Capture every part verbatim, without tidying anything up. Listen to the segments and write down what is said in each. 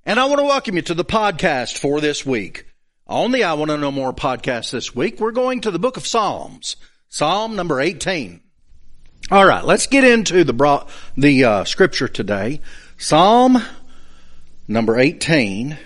And I want to welcome you to the podcast for this week. On the I Want to Know More podcast this week, we're going to the book of Psalms, Psalm number eighteen. All right, let's get into the bro- the uh, scripture today, Psalm number eighteen,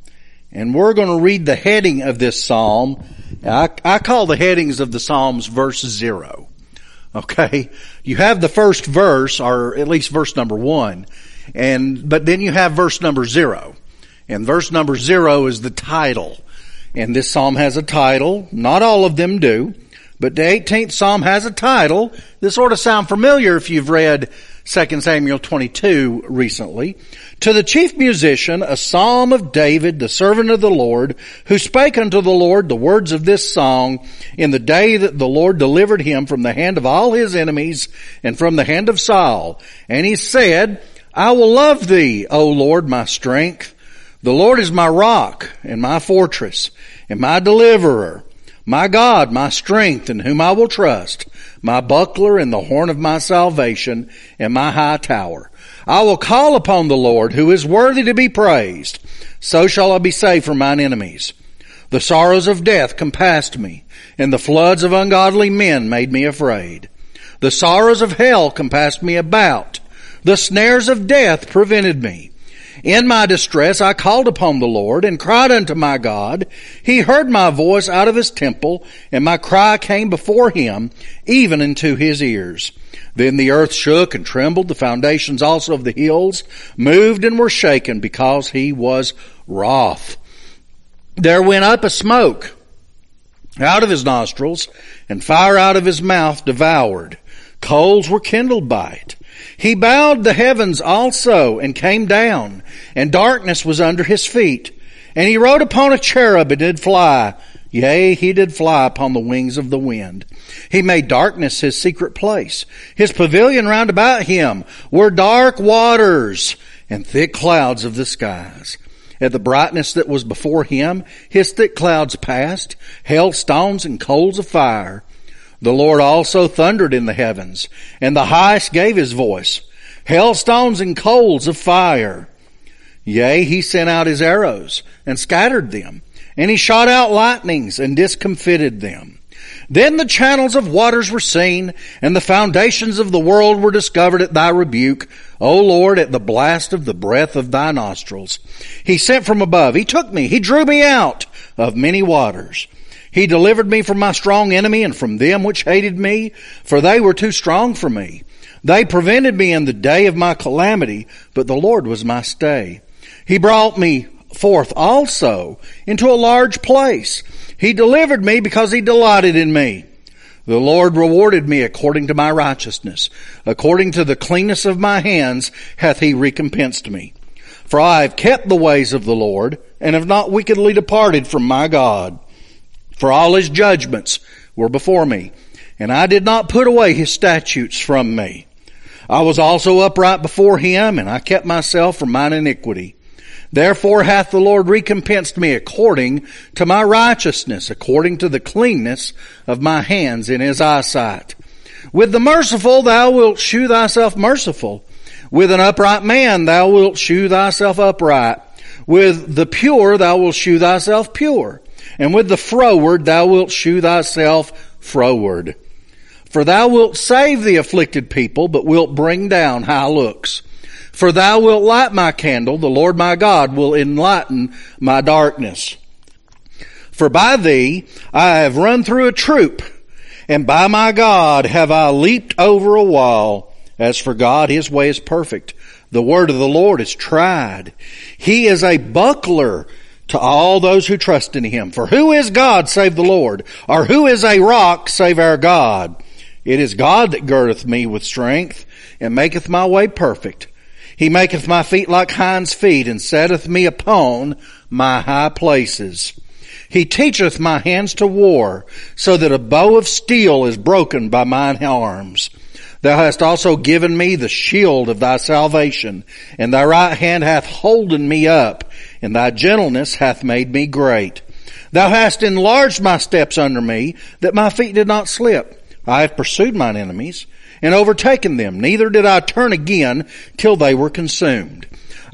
and we're going to read the heading of this psalm. I, I call the headings of the psalms verse zero. Okay, you have the first verse, or at least verse number one. And, but then you have verse number zero. And verse number zero is the title. And this psalm has a title. Not all of them do. But the eighteenth psalm has a title. This ought to sound familiar if you've read Second Samuel twenty-two recently. To the chief musician, a psalm of David, the servant of the Lord, who spake unto the Lord the words of this song in the day that the Lord delivered him from the hand of all his enemies and from the hand of Saul. And he said, I will love thee, O Lord, my strength. The Lord is my rock and my fortress and my deliverer, my God, my strength, in whom I will trust, my buckler and the horn of my salvation and my high tower. I will call upon the Lord, who is worthy to be praised. So shall I be saved from mine enemies. The sorrows of death compassed me, and the floods of ungodly men made me afraid. The sorrows of hell compassed me about. The snares of death prevented me. In my distress I called upon the Lord and cried unto my God. He heard my voice out of his temple, and my cry came before him, even into his ears. Then the earth shook and trembled. The foundations also of the hills moved and were shaken, because he was wroth. There went up a smoke out of his nostrils, and fire out of his mouth devoured. Coals were kindled by it. He bowed the heavens also and came down, and darkness was under his feet. And he rode upon a cherub and did fly. Yea, he did fly upon the wings of the wind. He made darkness his secret place. His pavilion round about him were dark waters and thick clouds of the skies. At the brightness that was before him, his thick clouds passed, hailstones and coals of fire. The Lord also thundered in the heavens, and the highest gave his voice, hailstones and coals of fire. Yea, he sent out his arrows and scattered them, and he shot out lightnings and discomfited them. Then the channels of waters were seen, and the foundations of the world were discovered at thy rebuke, O Lord, at the blast of the breath of thy nostrils. He sent from above, he took me, he drew me out of many waters. He delivered me from my strong enemy and from them which hated me, for they were too strong for me. They prevented me in the day of my calamity, but the Lord was my stay. He brought me forth also into a large place. He delivered me because he delighted in me. The Lord rewarded me according to my righteousness. According to the cleanness of my hands hath he recompensed me. For I have kept the ways of the Lord, and have not wickedly departed from my God. For all his judgments were before me, and I did not put away his statutes from me. I was also upright before him, and I kept myself from mine iniquity. Therefore hath the Lord recompensed me according to my righteousness, according to the cleanness of my hands in his eyesight. With the merciful thou wilt shew thyself merciful. With an upright man thou wilt shew thyself upright. With the pure thou wilt shew thyself pure. And with the froward thou wilt shew thyself froward. For thou wilt save the afflicted people, but wilt bring down high looks. For thou wilt light my candle, the Lord my God will enlighten my darkness. For by thee I have run through a troop, and by my God have I leaped over a wall. As for God, his way is perfect. The word of the Lord is tried. He is a buckler to all those who trust in him. For who is God save the Lord? Or who is a rock save our God? It is God that girdeth me with strength, and maketh my way perfect. He maketh my feet like hinds' feet, and setteth me upon my high places. He teacheth my hands to war, so that a bow of steel is broken by mine arms. Thou hast also given me the shield of thy salvation, and thy right hand hath holden me up, and thy gentleness hath made me great. Thou hast enlarged my steps under me, that my feet did not slip. I have pursued mine enemies, and overtaken them, neither did I turn again till they were consumed.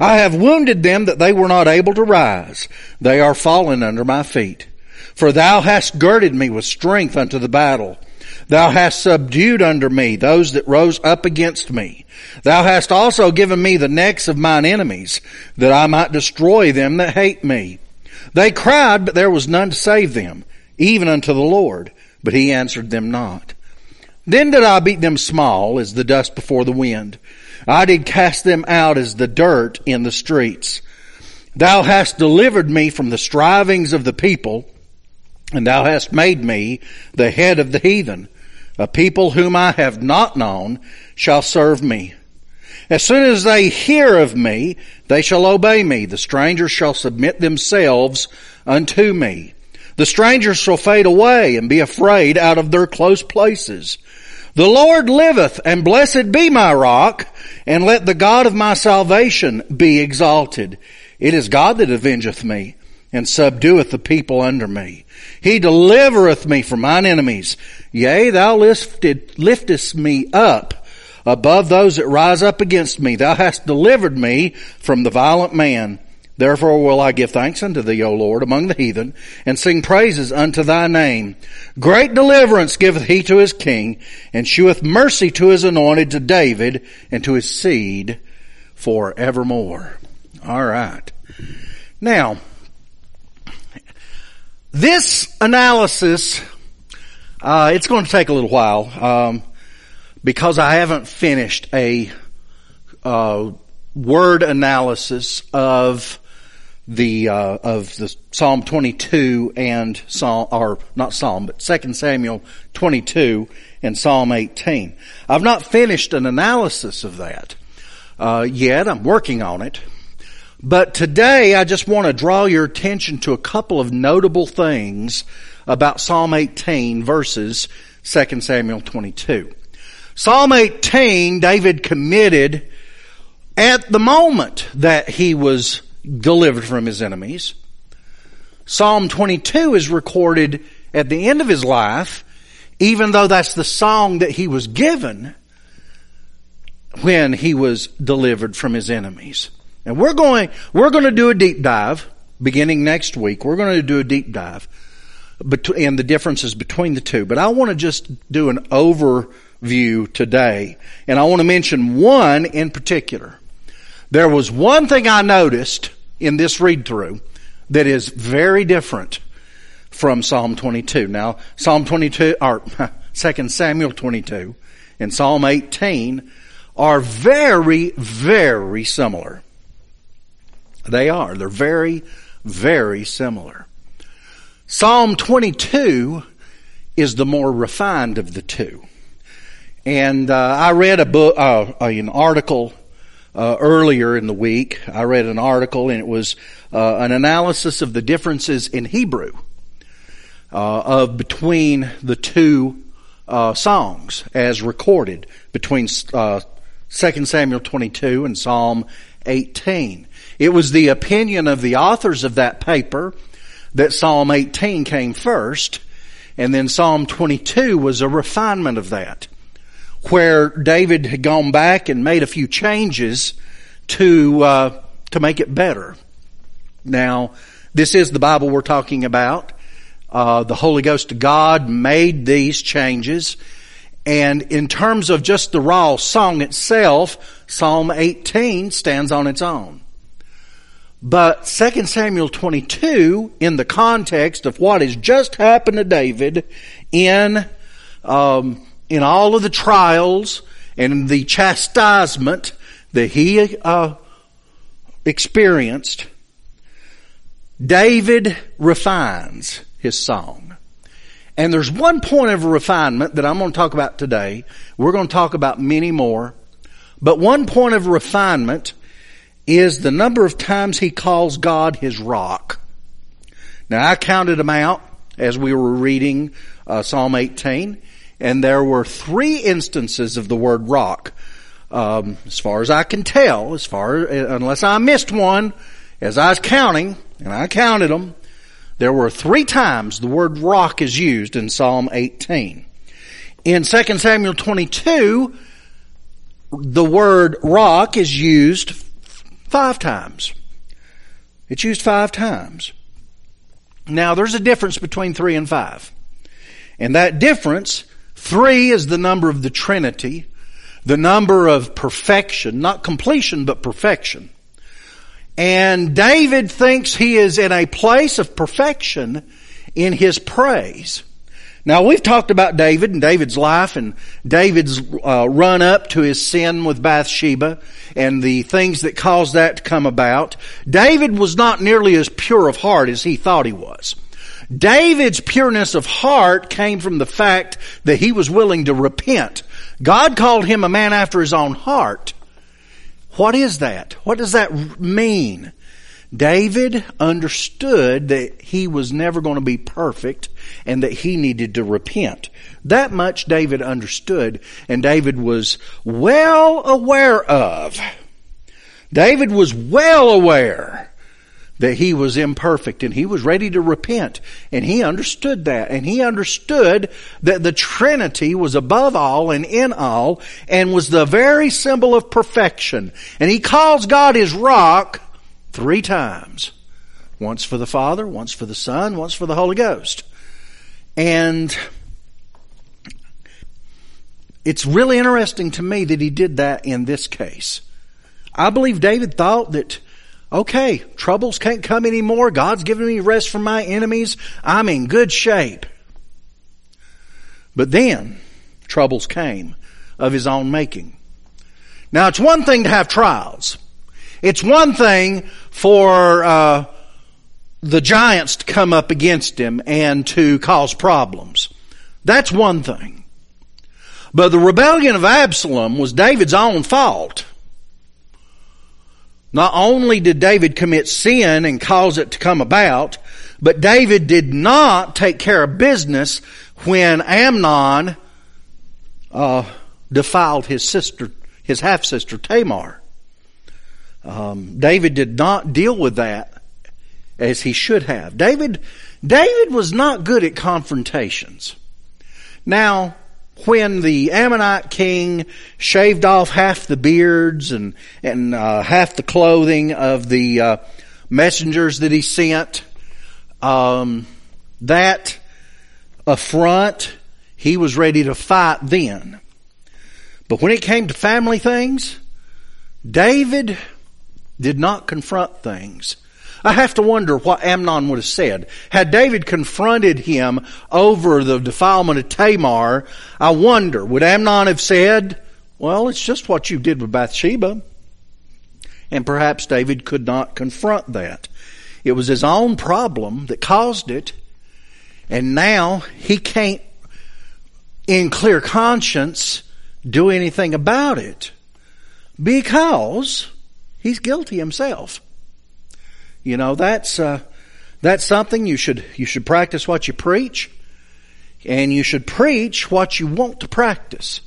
I have wounded them that they were not able to rise. They are fallen under my feet. For thou hast girded me with strength unto the battle. Thou hast subdued under me those that rose up against me. Thou hast also given me the necks of mine enemies, that I might destroy them that hate me. They cried, but there was none to save them, even unto the Lord, but he answered them not. Then did I beat them small as the dust before the wind. I did cast them out as the dirt in the streets. Thou hast delivered me from the strivings of the people, and thou hast made me the head of the heathen. A people whom I have not known shall serve me. As soon as they hear of me, they shall obey me. The strangers shall submit themselves unto me. The strangers shall fade away and be afraid out of their close places. The Lord liveth, and blessed be my rock, and let the God of my salvation be exalted. It is God that avengeth me, and subdueth the people under me. He delivereth me from mine enemies. Yea, thou lifted, liftest me up above those that rise up against me. Thou hast delivered me from the violent man. Therefore will I give thanks unto thee, O Lord, among the heathen, and sing praises unto thy name. Great deliverance giveth he to his king, and sheweth mercy to his anointed, to David, and to his seed forevermore. All right. Now, this analysis, uh, it's going to take a little while, um, because I haven't finished a uh, word analysis of the uh, of the Psalm twenty-two and Psalm, or not Psalm, but Second Samuel twenty-two and Psalm eighteen. I've not finished an analysis of that uh, yet. I'm working on it. But today I just want to draw your attention to a couple of notable things about Psalm eighteen versus Second Samuel twenty-two. Psalm eighteen, David committed at the moment that he was delivered from his enemies. Psalm twenty-two is recorded at the end of his life, even though that's the song that he was given when he was delivered from his enemies. And we're going, we're going to do a deep dive beginning next week. We're going to do a deep dive and the differences between the two. But I want to just do an overview today. And I want to mention one in particular. There was one thing I noticed in this read through that is very different from Psalm twenty-two. Now, Psalm twenty-two, or Second Samuel twenty-two and Psalm eighteen are very, very similar. They are. They're very, very similar. Psalm twenty-two is the more refined of the two. And uh, I read a book, uh, an article uh, earlier in the week. I read an article, and it was uh, an analysis of the differences in Hebrew uh, of between the two uh, songs as recorded between uh, Second Samuel twenty-two and Psalm eighteen. It was the opinion of the authors of that paper that Psalm eighteen came first, and then Psalm twenty-two was a refinement of that, where David had gone back and made a few changes to uh, to make it better. Now, this is the Bible we're talking about. Uh, the Holy Ghost of God made these changes, and in terms of just the raw song itself, Psalm eighteen stands on its own. But Second Samuel twenty-two, in the context of what has just happened to David in um, in all of the trials and the chastisement that he uh, experienced, David refines his song. And there's one point of refinement that I'm going to talk about today. We're going to talk about many more. But one point of refinement is the number of times he calls God his rock. Now, I counted them out as we were reading uh, Psalm eighteen, and there were three instances of the word rock. Um, as far as I can tell, as far unless I missed one, as I was counting, and I counted them, there were three times the word rock is used in Psalm eighteen. In Second Samuel twenty-two, the word rock is used Five times. It's used five times. Now, there's a difference between three and five. And that difference, three is the number of the Trinity, the number of perfection, not completion, but perfection. And David thinks he is in a place of perfection in his praise. Now, we've talked about David and David's life and David's uh, run up to his sin with Bathsheba and the things that caused that to come about. David was not nearly as pure of heart as he thought he was. David's pureness of heart came from the fact that he was willing to repent. God called him a man after his own heart. What is that? What does that mean? David understood that he was never going to be perfect and that he needed to repent. That much David understood, and David was well aware of. David was well aware that he was imperfect and he was ready to repent, and he understood that, and he understood that the Trinity was above all and in all and was the very symbol of perfection. And he calls God his rock three times. Once for the Father, once for the Son, once for the Holy Ghost. And it's really interesting to me that he did that in this case. I believe David thought that, okay, troubles can't come anymore. God's given me rest from my enemies. I'm in good shape. But then troubles came of his own making. Now, it's one thing to have trials. It's one thing for uh, the giants to come up against him and to cause problems. That's one thing. But the rebellion of Absalom was David's own fault. Not only did David commit sin and cause it to come about, but David did not take care of business when Amnon uh, defiled his sister, his half-sister Tamar. Um, David did not deal with that as he should have. David, David was not good at confrontations. Now, when the Ammonite king shaved off half the beards and and uh, half the clothing of the uh, messengers that he sent, um, that affront, he was ready to fight then. But when it came to family things, David did not confront things. I have to wonder what Amnon would have said. Had David confronted him over the defilement of Tamar, I wonder, would Amnon have said, well, it's just what you did with Bathsheba? And perhaps David could not confront that. It was his own problem that caused it, and now he can't, in clear conscience, do anything about it because he's guilty himself. You know, that's uh, that's something you should you should practice what you preach, and you should preach what you want to practice.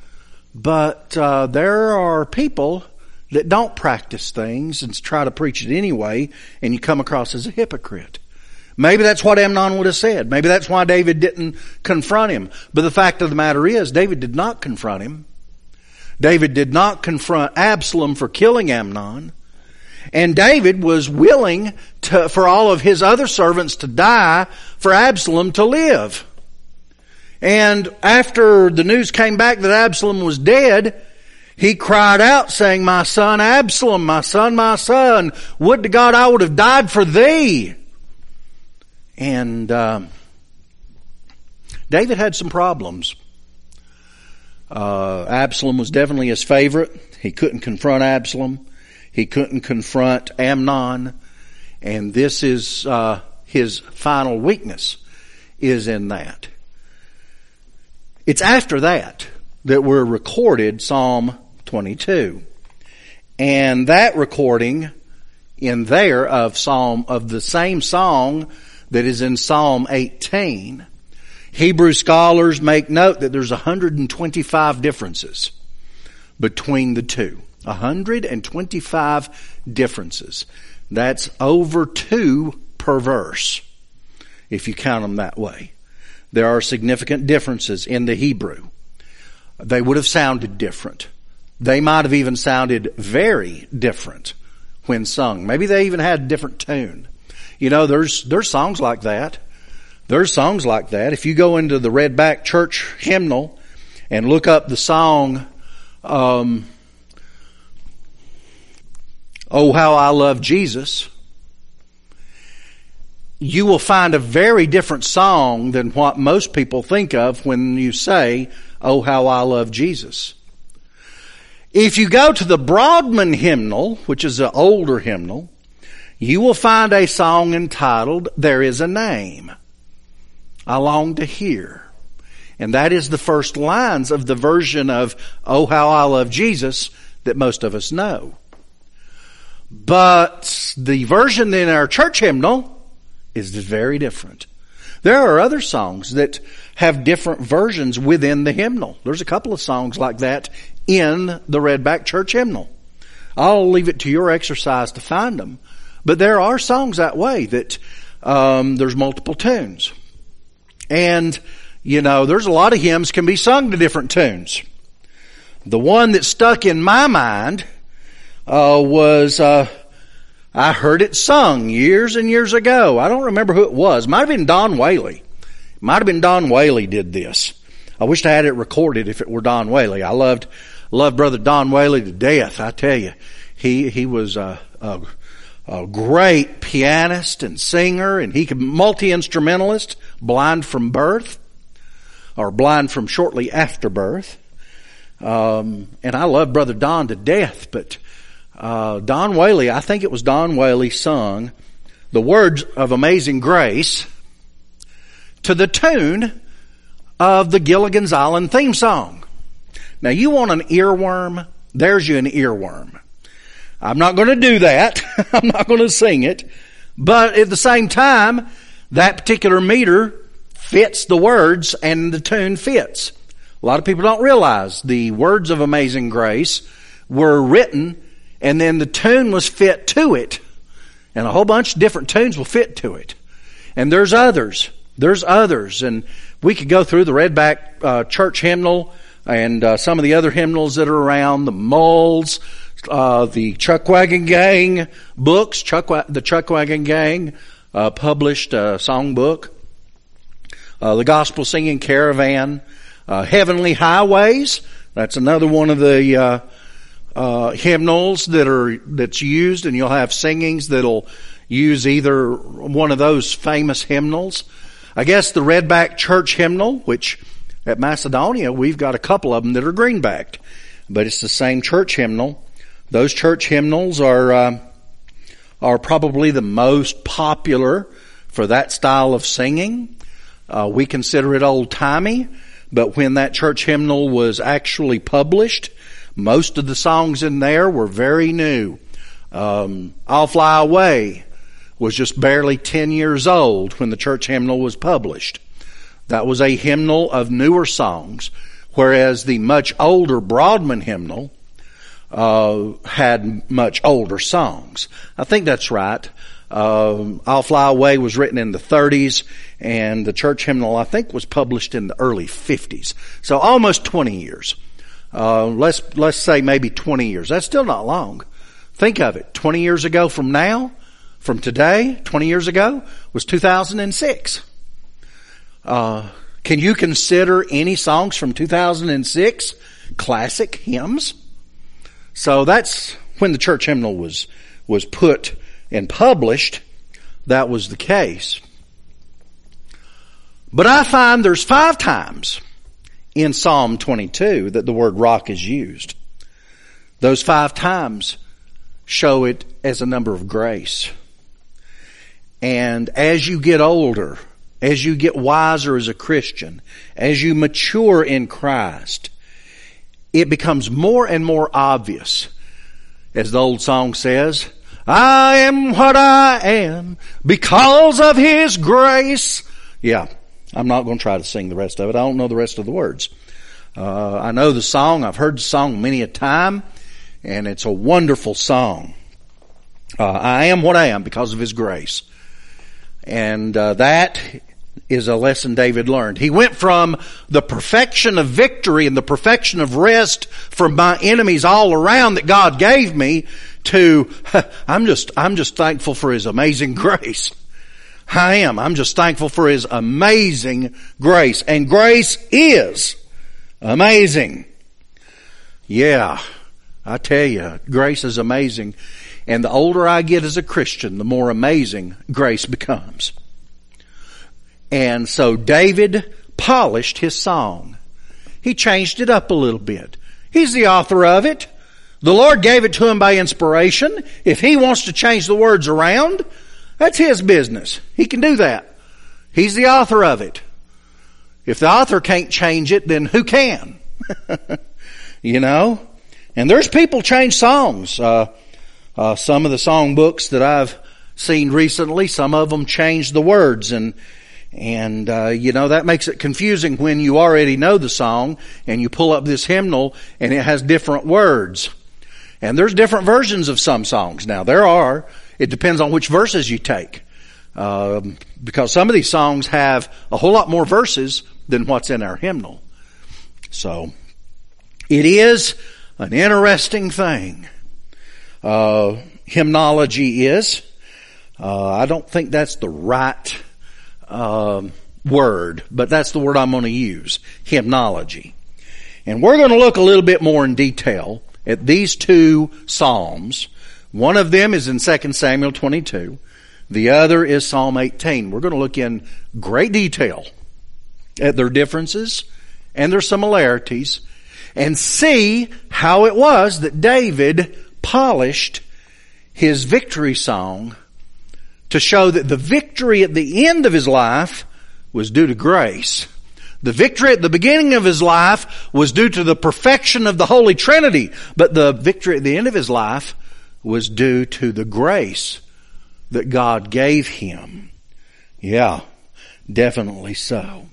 But uh, there are people that don't practice things and try to preach it anyway, and you come across as a hypocrite. Maybe that's what Amnon would have said. Maybe that's why David didn't confront him. But the fact of the matter is, David did not confront him. David did not confront Absalom for killing Amnon. And David was willing to, for all of his other servants to die for Absalom to live. And after the news came back that Absalom was dead, he cried out saying, "My son Absalom, my son, my son, would to God I would have died for thee." And um, David had some problems. Uh, Absalom was definitely his favorite. He couldn't confront Absalom. He couldn't confront Amnon. And this is uh, his final weakness, is in that. It's after that that we're recorded Psalm twenty-two. And that recording in there of Psalm, of the same song that is in Psalm eighteen, Hebrew scholars make note that there's one hundred twenty-five differences between the two. one hundred twenty-five differences. That's over two per verse, if you count them that way. There are significant differences in the Hebrew. They would have sounded different. They might have even sounded very different when sung. Maybe they even had a different tune. You know, there's, there's songs like that. There's songs like that. If you go into the Redback Church hymnal and look up the song, um, Oh, How I Love Jesus, you will find a very different song than what most people think of when you say, Oh, How I Love Jesus. If you go to the Broadman hymnal, which is an older hymnal, you will find a song entitled, There Is a Name I Long to Hear. And that is the first lines of the version of Oh, How I Love Jesus that most of us know. But the version in our church hymnal is very different. There are other songs that have different versions within the hymnal. There's a couple of songs like that in the Redback Church hymnal. I'll leave it to your exercise to find them. But there are songs that way that um, there's multiple tunes. And, you know, there's a lot of hymns can be sung to different tunes. The one that stuck in my mind uh, was, uh, I heard it sung years and years ago. I don't remember who it was. It might have been Don Whaley. It might have been Don Whaley did this. I wished I had it recorded if it were Don Whaley. I loved, loved Brother Don Whaley to death. I tell you, he, he was a, a, a great pianist and singer, and he could multi-instrumentalist, blind from birth, or blind from shortly after birth. Um, and I love Brother Don to death, but, uh, Don Whaley, I think it was Don Whaley sung the words of Amazing Grace to the tune of the Gilligan's Island theme song. Now you want an earworm? There's you an earworm. I'm not going to do that. I'm not going to sing it. But at the same time, that particular meter fits the words and the tune fits. A lot of people don't realize the words of Amazing Grace were written and then the tune was fit to it. And a whole bunch of different tunes will fit to it. And there's others. There's others. And we could go through the Redback uh, Church hymnal and uh, some of the other hymnals that are around, the Mulls, uh, the Chuckwagon Gang books. Chuck, the Chuckwagon Gang uh, published a songbook. Uh, the Gospel Singing Caravan. Uh, Heavenly Highways. That's another one of the uh, uh, hymnals that are that's used, and you'll have singings that'll use either one of those famous hymnals. I guess the Redback Church hymnal, which at Macedonia we've got a couple of them that are greenbacked, but it's the same church hymnal. Those church hymnals are uh, are probably the most popular for that style of singing. Uh, we consider it old-timey, but when that church hymnal was actually published, most of the songs in there were very new. Um, I'll Fly Away was just barely ten years old when the church hymnal was published. That was a hymnal of newer songs, whereas the much older Broadman hymnal uh, had much older songs. I think that's right. Uh, I'll Fly Away was written in the thirties, and the church hymnal, I think, was published in the early fifties. So almost twenty years. Uh, let's, let's say maybe twenty years. That's still not long. Think of it. twenty years ago from now, from today, twenty years ago, was two thousand six. Uh, can you consider any songs from two thousand six classic hymns? So that's when the church hymnal was, was put and published. That was the case. But I find there's five times in Psalm twenty-two that the word rock is used. Those five times show it as a number of grace. And as you get older, as you get wiser as a Christian, as you mature in Christ, it becomes more and more obvious. As the old song says, I am what I am because of His grace. Yeah, I'm not going to try to sing the rest of it. I don't know the rest of the words. Uh, I know the song. I've heard the song many a time, and it's a wonderful song. Uh, I am what I am because of His grace. And uh, that is a lesson David learned. He went from the perfection of victory and the perfection of rest from my enemies all around that God gave me to, I'm just, I'm just thankful for His amazing grace. I am. I'm just thankful for His amazing grace. And grace is amazing. Yeah, I tell you, grace is amazing. And the older I get as a Christian, the more amazing grace becomes. And so David polished his song. He changed it up a little bit. He's the author of it. The Lord gave it to him by inspiration. If He wants to change the words around, that's His business. He can do that. He's the author of it. If the author can't change it, then who can? You know? And there's people change songs. Uh, uh, some of the song books that I've seen recently, some of them change the words, and And, uh, you know, that makes it confusing when you already know the song and you pull up this hymnal and it has different words. And there's different versions of some songs. Now, there are. It depends on which verses you take. Um, because some of these songs have a whole lot more verses than what's in our hymnal. So, it is an interesting thing. Uh, hymnology is. Uh, I don't think that's the right Um, word, but that's the word I'm going to use, hymnology. And we're going to look a little bit more in detail at these two psalms. One of them is in Second Samuel twenty-two. The other is Psalm eighteen. We're going to look in great detail at their differences and their similarities and see how it was that David polished his victory song to show that the victory at the end of his life was due to grace. The victory at the beginning of his life was due to the perfection of the Holy Trinity, but the victory at the end of his life was due to the grace that God gave him. Yeah, definitely so.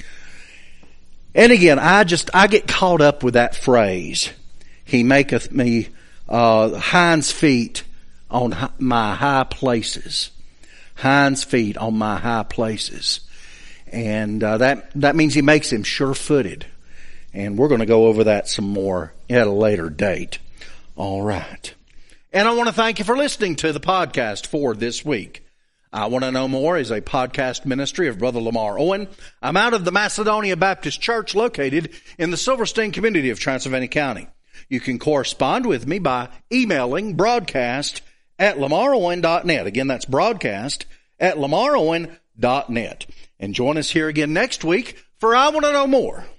And again, I just, I get caught up with that phrase, He maketh me uh, hinds feet on my high places. Hinds feet on my high places. And uh, that that means He makes him sure-footed. And we're going to go over that some more at a later date. All right. And I want to thank you for listening to the podcast for this week. I Want to Know More is a podcast ministry of Brother Lamar Owen. I'm out of the Macedonia Baptist Church located in the Silverstein community of Transylvania County. You can correspond with me by emailing broadcast at lamar owen dot net. Again, that's broadcast at lamar owen dot net. And join us here again next week for I Want to Know More.